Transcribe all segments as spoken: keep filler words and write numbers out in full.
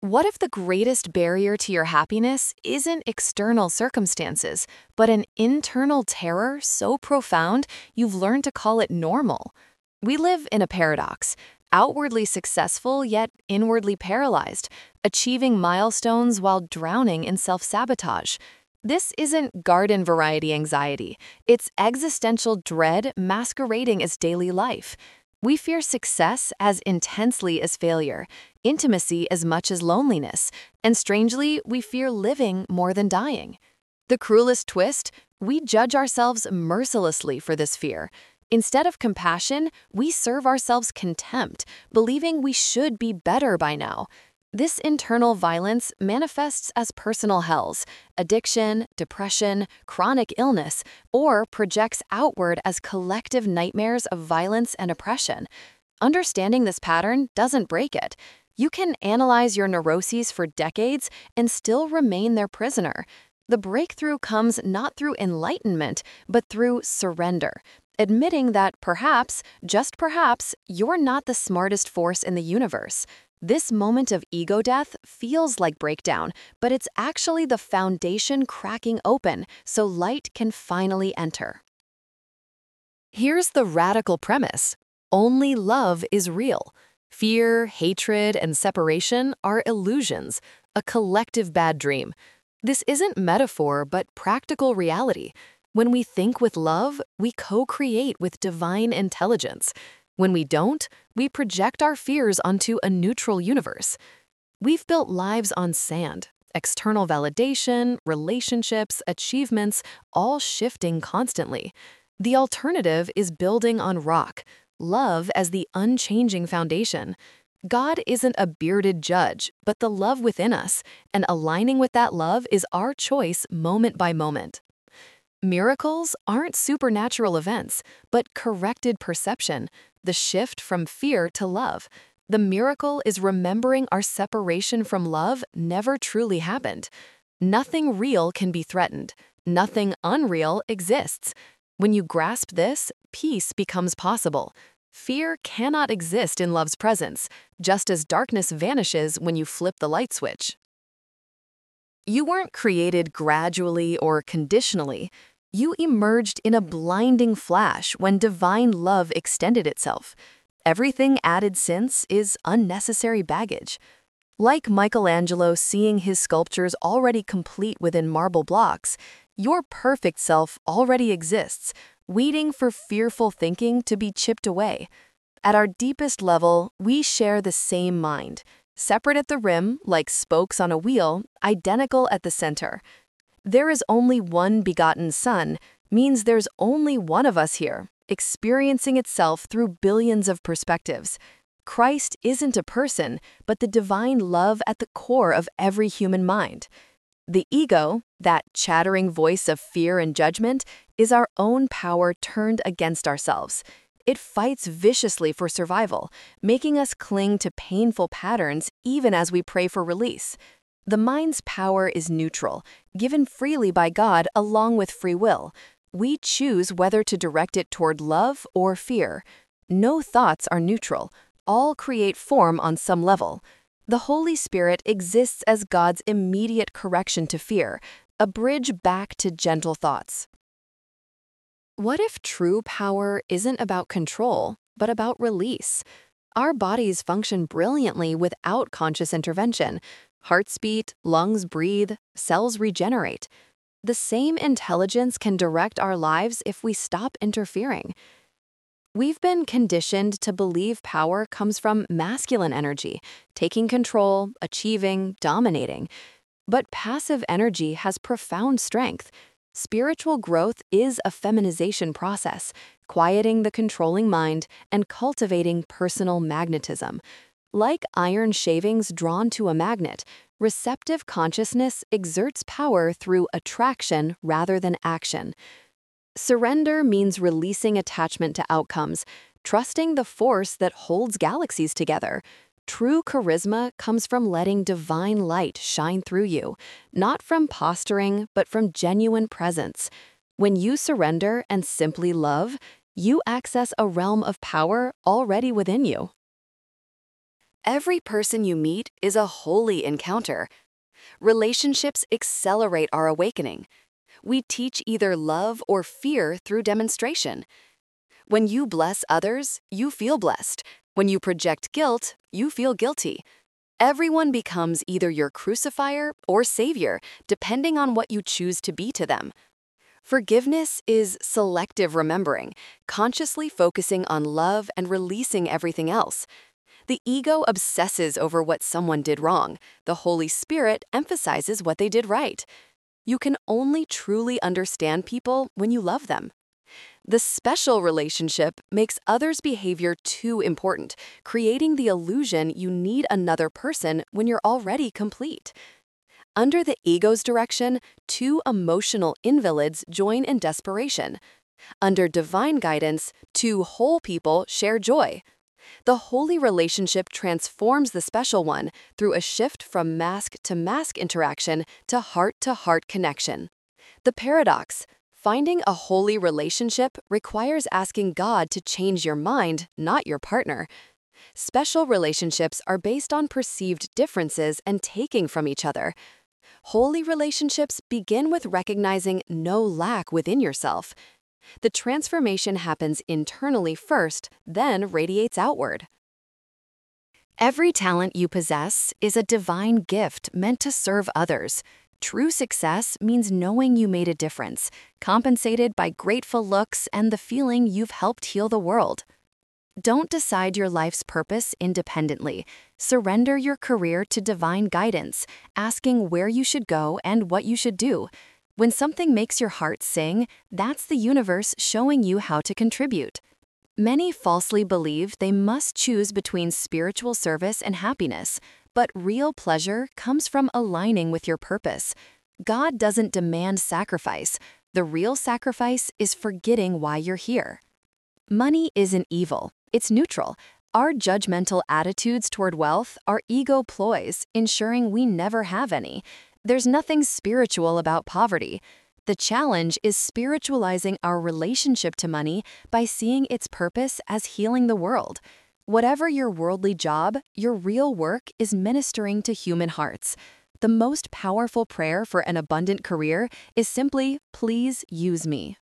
What if the greatest barrier to your happiness isn't external circumstances, but an internal terror so profound you've learned to call it normal? We live in a paradox, outwardly successful yet inwardly paralyzed, achieving milestones while drowning in self-sabotage. This isn't garden variety anxiety, it's existential dread masquerading as daily life. We fear success as intensely as failure, intimacy as much as loneliness, and strangely, we fear living more than dying. The cruelest twist, we judge ourselves mercilessly for this fear. Instead of compassion, we serve ourselves contempt, believing we should be better by now. This internal violence manifests as personal hells, addiction, depression, chronic illness, or projects outward as collective nightmares of violence and oppression. Understanding this pattern doesn't break it. You can analyze your neuroses for decades and still remain their prisoner. The breakthrough comes not through enlightenment, but through surrender, admitting that perhaps, just perhaps, you're not the smartest force in the universe. This moment of ego death feels like breakdown, but it's actually the foundation cracking open so light can finally enter. Here's the radical premise. Only love is real. Fear, hatred, and separation are illusions, a collective bad dream. This isn't metaphor, but practical reality. When we think with love, we co-create with divine intelligence. When we don't, we project our fears onto a neutral universe. We've built lives on sand, external validation, relationships, achievements, all shifting constantly. The alternative is building on rock, love as the unchanging foundation. God isn't a bearded judge, but the love within us, and aligning with that love is our choice moment by moment. Miracles aren't supernatural events, but corrected perception, the shift from fear to love. The miracle is remembering our separation from love never truly happened. Nothing real can be threatened. Nothing unreal exists. When you grasp this, peace becomes possible. Fear cannot exist in love's presence, just as darkness vanishes when you flip the light switch. You weren't created gradually or conditionally. You emerged in a blinding flash when divine love extended itself. Everything added since is unnecessary baggage. Like Michelangelo seeing his sculptures already complete within marble blocks, your perfect self already exists, waiting for fearful thinking to be chipped away. At our deepest level, we share the same mind, separate at the rim like spokes on a wheel, identical at the center. There is only one begotten Son means there's only one of us here, experiencing itself through billions of perspectives. Christ isn't a person, but the divine love at the core of every human mind. The ego, that chattering voice of fear and judgment, is our own power turned against ourselves. It fights viciously for survival, making us cling to painful patterns even as we pray for release. The mind's power is neutral, given freely by God along with free will. We choose whether to direct it toward love or fear. No thoughts are neutral. All create form on some level. The Holy Spirit exists as God's immediate correction to fear, a bridge back to gentle thoughts. What if true power isn't about control, but about release? Our bodies function brilliantly without conscious intervention. Hearts beat, lungs breathe, cells regenerate. The same intelligence can direct our lives if we stop interfering. We've been conditioned to believe power comes from masculine energy, taking control, achieving, dominating. But passive energy has profound strength. Spiritual growth is a feminization process, quieting the controlling mind and cultivating personal magnetism. Like iron shavings drawn to a magnet, receptive consciousness exerts power through attraction rather than action. Surrender means releasing attachment to outcomes, trusting the force that holds galaxies together. True charisma comes from letting divine light shine through you, not from posturing, but from genuine presence. When you surrender and simply love, you access a realm of power already within you. Every person you meet is a holy encounter. Relationships accelerate our awakening. We teach either love or fear through demonstration. When you bless others, you feel blessed. When you project guilt, you feel guilty. Everyone becomes either your crucifier or savior, depending on what you choose to be to them. Forgiveness is selective remembering, consciously focusing on love and releasing everything else. The ego obsesses over what someone did wrong. The Holy Spirit emphasizes what they did right. You can only truly understand people when you love them. The special relationship makes others' behavior too important, creating the illusion you need another person when you're already complete. Under the ego's direction, two emotional invalids join in desperation. Under divine guidance, two whole people share joy. The holy relationship transforms the special one through a shift from mask-to-mask interaction to heart-to-heart connection. The paradox: finding a holy relationship requires asking God to change your mind, not your partner. Special relationships are based on perceived differences and taking from each other. Holy relationships begin with recognizing no lack within yourself. The transformation happens internally first, then radiates outward. Every talent you possess is a divine gift meant to serve others. True success means knowing you made a difference, compensated by grateful looks and the feeling you've helped heal the world. Don't decide your life's purpose independently. Surrender your career to divine guidance, asking where you should go and what you should do. When something makes your heart sing, that's the universe showing you how to contribute. Many falsely believe they must choose between spiritual service and happiness, but real pleasure comes from aligning with your purpose. God doesn't demand sacrifice. The real sacrifice is forgetting why you're here. Money isn't evil, it's neutral. Our judgmental attitudes toward wealth are ego ploys, ensuring we never have any. There's nothing spiritual about poverty. The challenge is spiritualizing our relationship to money by seeing its purpose as healing the world. Whatever your worldly job, your real work is ministering to human hearts. The most powerful prayer for an abundant career is simply, "Please use me."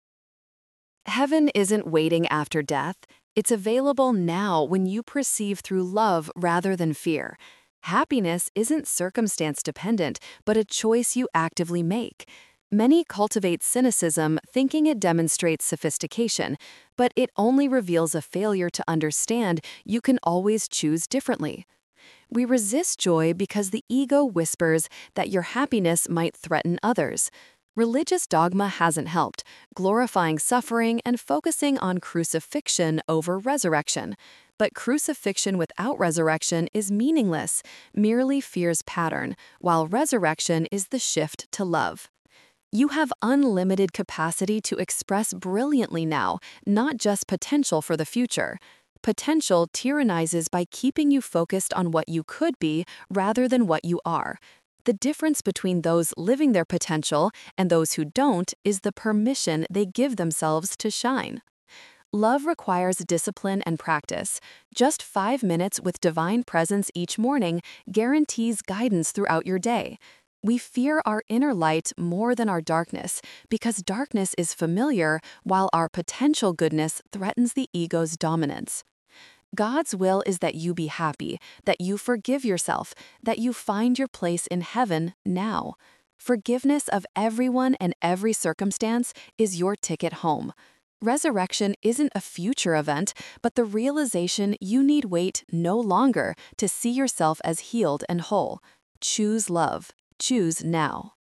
Heaven isn't waiting after death. It's available now when you perceive through love rather than fear. Happiness isn't circumstance-dependent, but a choice you actively make. Many cultivate cynicism, thinking it demonstrates sophistication, but it only reveals a failure to understand you can always choose differently. We resist joy because the ego whispers that your happiness might threaten others. Religious dogma hasn't helped, glorifying suffering and focusing on crucifixion over resurrection. But crucifixion without resurrection is meaningless, merely fear's pattern, while resurrection is the shift to love. You have unlimited capacity to express brilliantly now, not just potential for the future. Potential tyrannizes by keeping you focused on what you could be rather than what you are. The difference between those living their potential and those who don't is the permission they give themselves to shine. Love requires discipline and practice. Just five minutes with divine presence each morning guarantees guidance throughout your day. We fear our inner light more than our darkness because darkness is familiar while our potential goodness threatens the ego's dominance. God's will is that you be happy, that you forgive yourself, that you find your place in heaven now. Forgiveness of everyone and every circumstance is your ticket home. Resurrection isn't a future event, but the realization you need wait no longer to see yourself as healed and whole. Choose love. Choose now.